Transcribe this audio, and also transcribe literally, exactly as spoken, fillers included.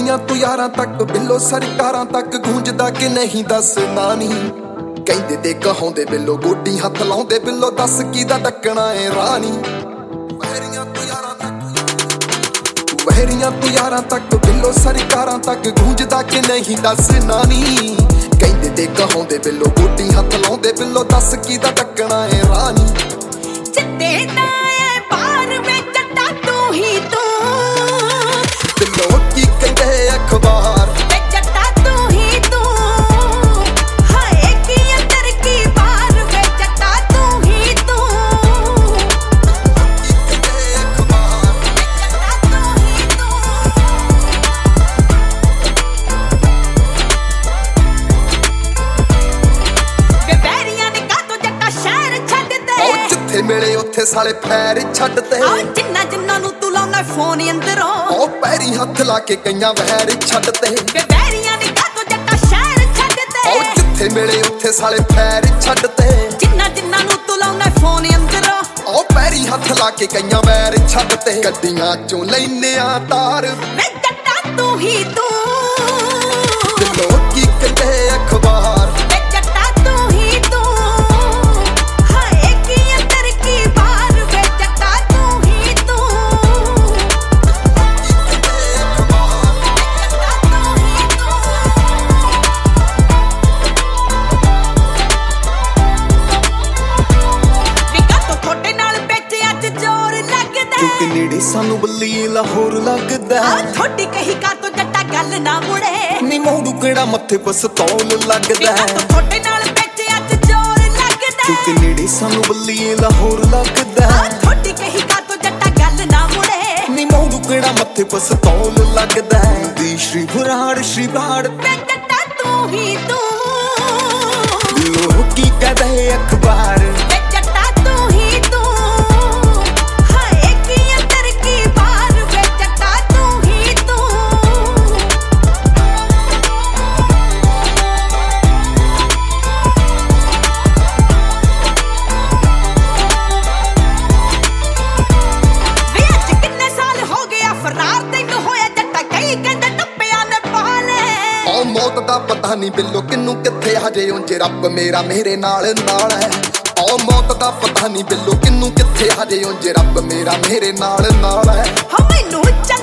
ਵਹਿਰੀਆਂ ਤੋਂ ਯਾਰਾਂ ਤੱਕ ਬਿੱਲੋ ਸਰਕਾਰਾਂ ਤੱਕ ਗੂੰਜਦਾ ਕਿ ਨਹੀਂ ਦੱਸਣਾ ਨੀ। ਕਹਿੰਦੇ ਤੇ ਕਹਾਉਂਦੇ ਬਿੱਲੋ ਗੋਡੀ ਹੱਥ ਲਾਉਂਦੇ ਬਿੱਲੋ ਦੱਸ ਕਿਹਦਾ ਡੱਕਣਾ ਏ ਰਾਣੀ। ਵਹਿਰੀਆਂ ਤੋਂ ਯਾਰਾਂ ਤੱਕ ਵਹਿਰੀਆਂ ਤੋਂ ਯਾਰਾਂ ਤੱਕ ਬਿੱਲੋ ਸਰਕਾਰਾਂ ਤੱਕ ਗੂੰਜਦਾ ਕਿ ਨਹੀਂ ਦੱਸਣਾ ਨੀ। ਕਹਿੰਦੇ ਤੇ ਕਹਾਉਂਦੇ ਬਿੱਲੋ ਗੋਡੀ ਹੱਥ ਲਾਉਂਦੇ ਬਿੱਲੋ ਦੱਸ ਕਿਹਦਾ ਡੱਕਣਾ ਏ ਰਾਣੀ। ਜਿੱਤੇ ਨਾ ਏ ਬਾਹਰ ਵਿੱਚ ਜੱਟਾ ਤੂੰ ਹੀ ਤੂੰ ਬਿੱਲੋ ਕੀ ਕਹਿੰਦੇ ਅਖਬਾਰ ਵੇ ਜੱਟਾ ਤੂੰ ਹੀ ਤੂੰ। ਹਾਏ ਕੀ ਅੰਦਰ ਕੀ ਬਾਹਰ ਵੇ ਜੱਟਾ ਤੂੰ ਹੀ ਤੂੰ। ਕੀ ਕਹਿੰਦੇ ਅਖਬਾਰ ਵੇ ਜੱਟਾ ਤੂੰ ਹੀ ਤੂੰ। ਵੇ ਵੈਰੀਆਂ ਨੇ ਕਾਹਤੋਂ ਜੱਟਾ ਸ਼ਹਿਰ ਛੱਡਦੇ। ਉਹ ਜਿੱਥੇ ਮਿਲੇ ਉੱਥੇ ਸਾਲੇ ਪੈਰ ਛੱਡਦੇ। ਆ ਜਿੰਨਾ ਜਿੰਨਾ ਨੂੰ ਤੂੰ ਲਾਉਣਾ ਫੋਨ ਅੰਦਰੋਂ ਉਹ ਪੈਰੀ ਹੱਥ ਲਾ ਕੇ ਕਈਆਂ ਵਹਿਰ ਛੱਡਦੇ। ਵੇ ਵੈਰੀਆਂ ਨੇ ਕਾਹਤੋਂ ਜੱਟਾ ਸ਼ਹਿਰ ਛੱਡਦੇ। ਉਹ ਜਿੱਥੇ ਮਿਲੇ ਉੱਥੇ ਸਾਲੇ ਪੈਰ ਛੱਡਦੇ। ਜਿੰਨਾ ਜਿੰਨਾ ਨੂੰ ਤੂੰ ਲਾਉਣਾ ਫੋਨ ਅੰਦਰੋਂ ਉਹ ਪੈਰੀ ਹੱਥ ਲਾ ਕੇ ਕਈਆਂ ਵਹਿਰ ਛੱਡਦੇ। ਗੱਡੀਆਂ ਚੋਂ ਲੈਨੇ ਆ ਤਾਰ ਵੇ ਜੱਟਾ ਤੂੰ ਹੀ ਤੂੰ। ਬਿੱਲੋ ਕੀ ਕਹਿੰਦੇ ਅਖਬਾਰ ਵੇ ਜੱਟਾ ਤੂੰ ਹੀ ਤੂੰ। ਹਾਏ ਕੀ ਅੰਦਰ ਕੀ ਬਾਹਰ ਵੇ ਜੱਟਾ ਤੂੰ ਹੀ ਤੂੰ। ਕੀ ਕਹਿੰਦੇ ਅਖਬਾਰ ਜੱਟਾ ਤੂੰ ਹੀ ਤੂੰ। ਵੇ ਕਾਹਤੋਂ ਤੁਹਾਡੇ ਨਾਲ ਵਿੱਚ ਅੱਜ ਜ਼ੋਰ ਲੱਗਦਾ। ਕਿਉਂਕਿ ਨੇੜੇ ਸਾਨੂੰ ਬੱਲੀ ਲਾਹੌਰ ਲੱਗਦਾ। ਆ ਥੋੜੀ ਕਹੀ ਕਾਹਤੋਂ ਜੱਟਾ ਗੱਲ ਨਾ ਮੁੜੇ। ਨੀ ਮੋੜੂ ਕਿਹੜਾ ਮੱਥੇ ਪਸਤੌਲ ਵੇ ਲੱਗਦਾ। ਕਾਹਤੋਂ ਤੁਹਾਡੇ ਨਾਲ ਵਿੱਚ ਅੱਜ ਜ਼ੋਰ ਲੱਗਦਾ। ਕਿਉਂਕਿ ਨੇੜੇ ਸਾਨੂੰ ਬੱਲੀ ਲਾਹੌਰ ਲੱਗਦਾ। ਆ ਥੋੜੀ ਕਹੀ ਕਾਹਤੋਂ ਜੱਟਾ ਗੱਲ ਨਾ ਮੁੜੇ। ਨੀ ਮੋੜੂ ਕਿਹੜਾ ਮੱਥੇ ਪਸਤੌਲ ਲੱਗਦਾ। ਦੀ ਸ਼੍ਰੀ ਬਰਾੜ ਸ਼੍ਰੀ ਬਰਾੜ ਵੇ ਜੱਟਾ ਤੂੰ ਹੀ ਤੂੰ। ਲੋਕ ਕੀ ਕਹਦੇ ਅਖਬਾਰ ਵੇ ਜੱਟਾ ਤੂੰ ਹੀ ਤੂੰ। ਹਾਏ ਕੀ ਅੰਦਰ ਕੀ ਬਾਹਰ ਵੇ ਜੱਟਾ ਤੂੰ ਹੀ ਤੂੰ। ਵੇ ਅੱਜ ਕਿੰਨੇ ਸਾਲ ਹੋ ਗਿਆ ਫਰਾਰ ਤੈਨੂੰ ਹੋਇਆ ਜੱਟਾ ਕਈ ਕਹਿੰਦੇ ਟੱਪਿਆਂ ਨੇ ਪਾ ਲੈ। ਉਹ ਮੌਤ ਦਾ ਪਤਾ ਨਹੀਂ ਬਿੱਲੋ ਕਿੰਨੂੰ ਕਿੱਥੇ ਹਜੇ ਉਂਝ ਰੱਬ ਮੇਰਾ ਮੇਰੇ ਨਾਲ ਨਾਲ ਹੈ। ਉਹ ਮੌਤ ਦਾ ਪਤਾ ਨਹੀਂ ਬਿੱਲੋ ਕਿੰਨੂੰ ਕਿੱਥੇ ਹਜੇ ਉਂਝ ਰੱਬ ਮੇਰਾ ਮੇਰੇ ਨਾਲ ਨਾਲ ਹੈ। ਹੋ ਮੈਨੂੰ